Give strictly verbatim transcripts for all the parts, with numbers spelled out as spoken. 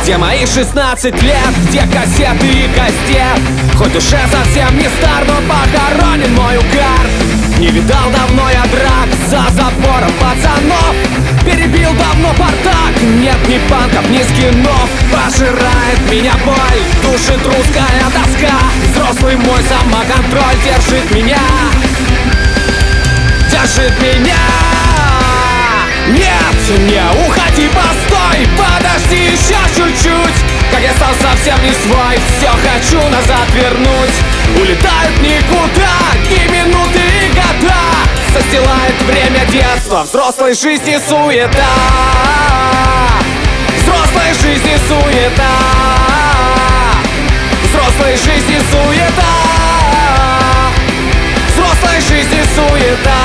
Где мои шестнадцать лет, где кассеты и кастет? Хоть уже совсем не стар, но похоронен мой угар. Не видал давно я драк за забором пацанов. Перебил давно бардак, нет ни панков, ни скинов. Пожирает меня боль, душит русская тоска. Взрослый мой самоконтроль держит меня, держит меня. Нет, не уходи, постой, подожди еще чуть-чуть. Как я стал совсем не свой, все хочу назад вернуть. Улетают никуда, ни минуты и года. Застилает время детства, взрослой жизни суета. Взрослой жизни суета. Взрослой жизни суета. Взрослой жизни суета.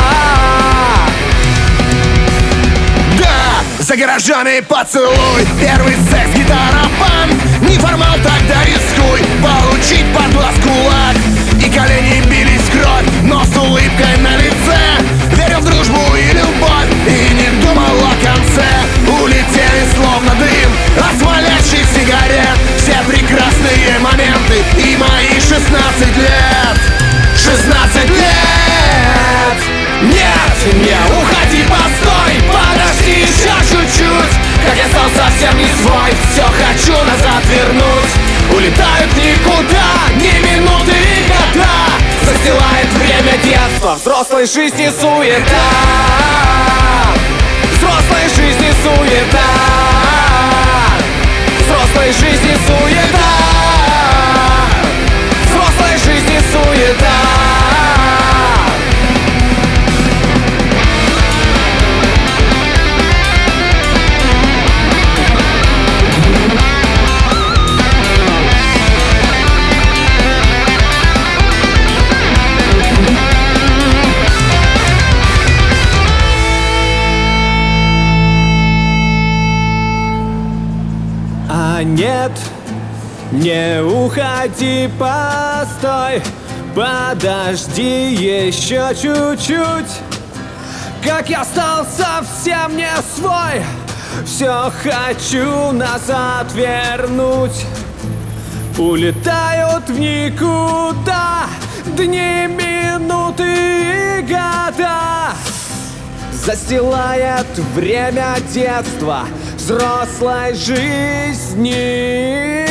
За гаражами поцелуй, первый секс, гитара, панк. Неформал, тогда рискуй получить под глаз кулак. И колени бились в кровь, но с улыбкой на лице. Верил в дружбу и любовь, и не думал о конце. Улетели словно дым от смолящих сигарет все прекрасные моменты и мои шестнадцать лет. Шестнадцать лет! Нет, не уходи, постой, подожди еще чуть-чуть. Как я стал совсем не свой, все хочу назад вернуть. Улетают никуда, ни минуты и года. Застилает время детства, взрослой жизни суета. Взрослой жизни суета. Взрослой жизни суета. Взрослой жизни суета. А нет, не уходи, постой, подожди еще чуть-чуть. Как я стал совсем не свой, все хочу назад вернуть. Улетают в никуда дни, минуты и года. Застилает время детства, взрослой жизни.